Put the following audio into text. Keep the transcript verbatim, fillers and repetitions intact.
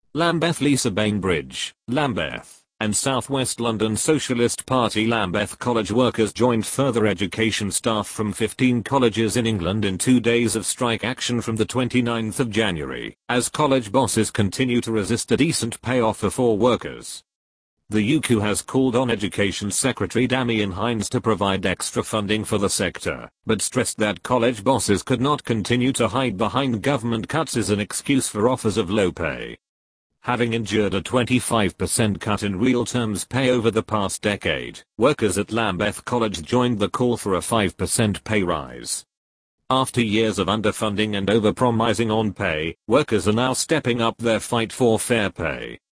Lambeth Lisa Bainbridge, Lambeth, and South West London Socialist Party Lambeth College workers joined further education staff from fifteen colleges in England in two days of strike action from the twenty-ninth of January, as college bosses continue to resist a decent pay offer for workers. The U K has called on Education Secretary Damian Hinds to provide extra funding for the sector, but stressed that college bosses could not continue to hide behind government cuts as an excuse for offers of low pay. Having endured a twenty-five percent cut in real terms pay over the past decade, workers at Lambeth College joined the call for a five percent pay rise. After years of underfunding and overpromising on pay, workers are now stepping up their fight for fair pay.